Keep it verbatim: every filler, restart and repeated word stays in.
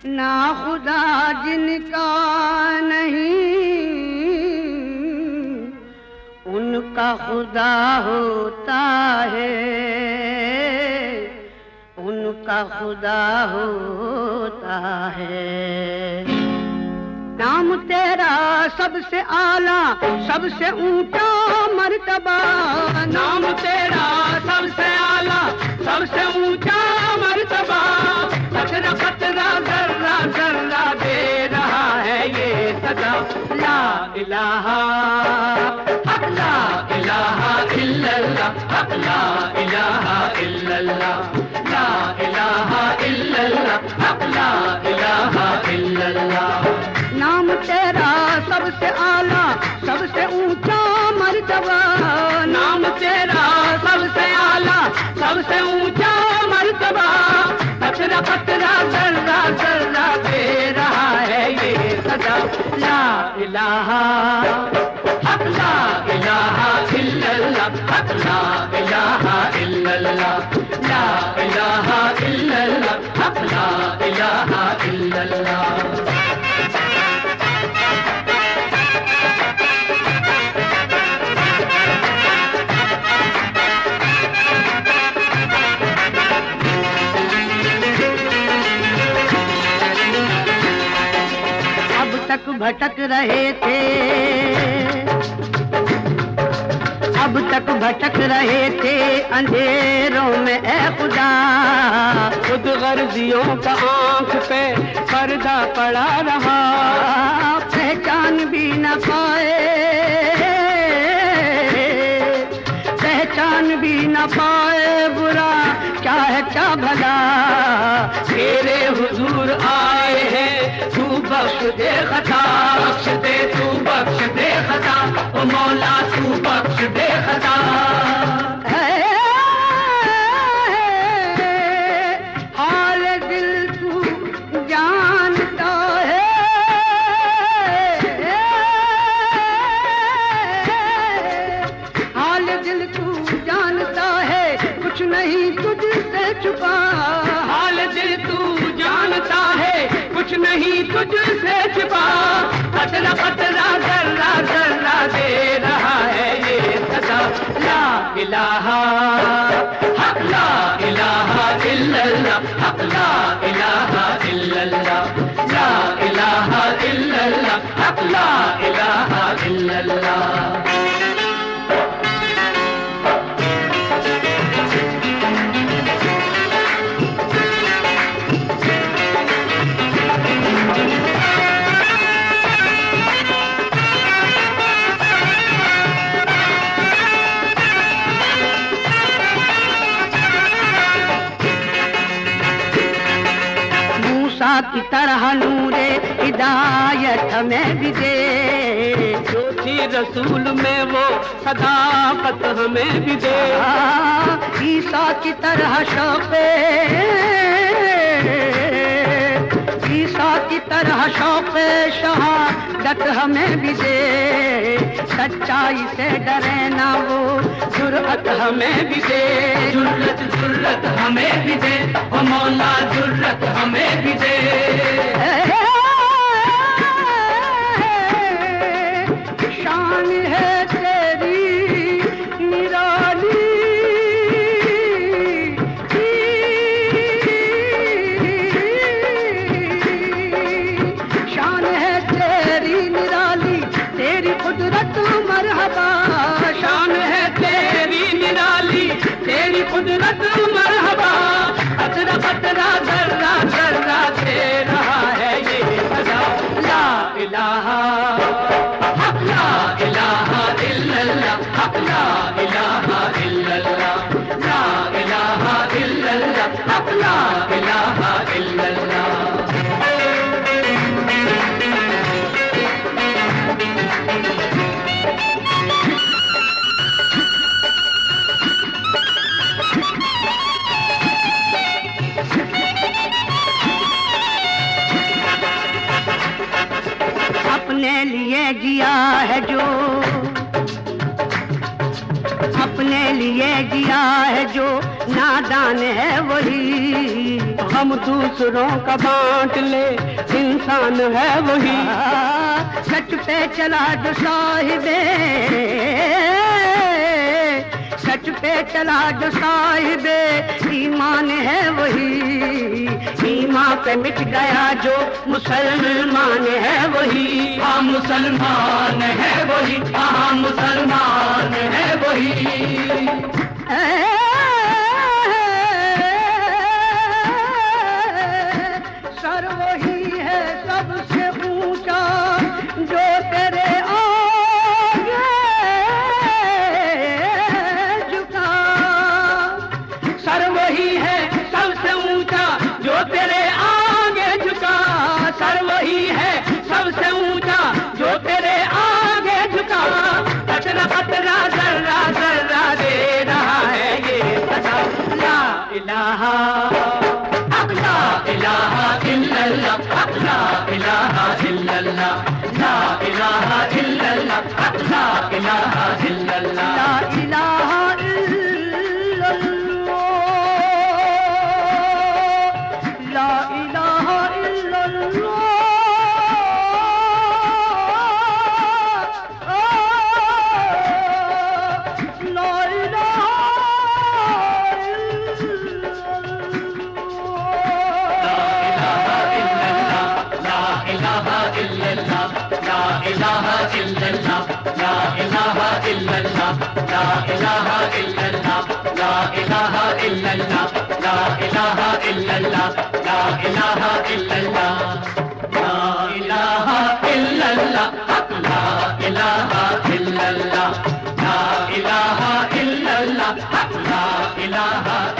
ना खुदा जिनका नहीं उनका खुदा होता है, उनका खुदा होता है। नाम तेरा सबसे आला सबसे ऊंचा मर्तबा, नाम तेरा सबसे आला सबसे ऊंचा मर्तबा। कतरा कतरा जर्रा जर्रा दे रहा है ये सदा। ला इलाहा हक ला इलाहा इल्लल्लाह, हक ला इलाहा इल्लल्लाह, ला इलाहा इल्लल्लाह, हक ला इलाहा इल्लल्लाह। नाम तेरा सबसे आला सबसे ऊंचा मर्तबा, नाम तेरा सबसे आला सबसे ऊंचा मर्तबा। कतरा कतरा जर्रा जर्रा दे रहा है ये सदा। ला इलाहा हक ला इलाहा इल्लल्लाह, हक ला इलाहा इल्लल्लाह, ला इलाहा इल्लल्लाह, हक ला इलाहा इल्लल्लाह। तक भटक रहे थे, अब तक भटक रहे थे अंधेरों में ए खुदा। खुद गर्जियों का आंख पे पर्दा पड़ा रहा, पहचान भी न पाए, पहचान भी न पाए बुरा क्या है क्या भला। तेरे हुजूर आए हैं तू बख्श दे खता, बख्श दे तू बख्श दे खता, ओ मौला तू बख्श दे खता। हाल दिल तू जानता है, हाल दिल तू जानता है, कुछ नहीं तुझसे छुपा। हाल दिल तू जानता है, कुछ नहीं तुझसे छिपा। कतरा कतरा जर्रा जर्रा दे रहा है ये सदा। ला इलाहा हक ला इलाहा इल्लल्लाह, हक ला इलाहा इल्लल्लाह, ला इलाहा इल्लल्लाह, हक ला इलाहा इल्लल्लाह। की तरह नूरे हिदायत हमें भी दे, जो थी रसूल में वो सदाकत हमें भी दे। ईसा की तरह शौक़े, ईसा की तरह शौक़े शहादत हमें भी दे। सच्चाई से डरे ना वो जुर्रत हमें भी दे, जुर्रत जुर्रत हमें भी दे, ओ मौला जुर्रत हमें भी दे। शान है तेरी निराली, शान है तेरी निराली, तेरी कुदरत मरहबा। शान है तेरी निराली, तेरी कुदरत मरहबा। कतरा कतरा जर्रा जर्रा दे रहा है ये सदा। ला इलाहा हक ला इलाहा इल्लल्लाह, हक ला इलाहा इल्लल्लाह, ला इलाहा इल्लल्लाह, हक ला इलाहा इल्लल्लाह। अपने लिए जिया है जो, अपने लिए जिया है जो नादान है वही। हम दूसरों का बांट ले इंसान है वही। सच पे चला जो साहिबे, सच पे चला जो साहिबे ईमान है वही। ईमान पे मिट गया जो मुसलमान है वही। हाँ मुसलमान है वही, हाँ मुसलमान है वही। सर वही है सबसे ऊंचा जो तेरे आगे झुका। सर वही है सबसे ऊंचा जो तेरे आगे झुका। सर वही है सबसे ऊंचा जो तेरे आगे झुका। कतरा कतरा जर्रा जर्रा दे रहा है ये सदा। ला इलाहा ला इलाहा इल्लल्लाह, ला इलाहा इल्लल्लाह, ला इलाहा इल्लल्लाह, ला इलाहा इल्लल्लाह, ला इलाहा इल्लल्लाह, ला इलाहा इल्लल्लाह। La ilaha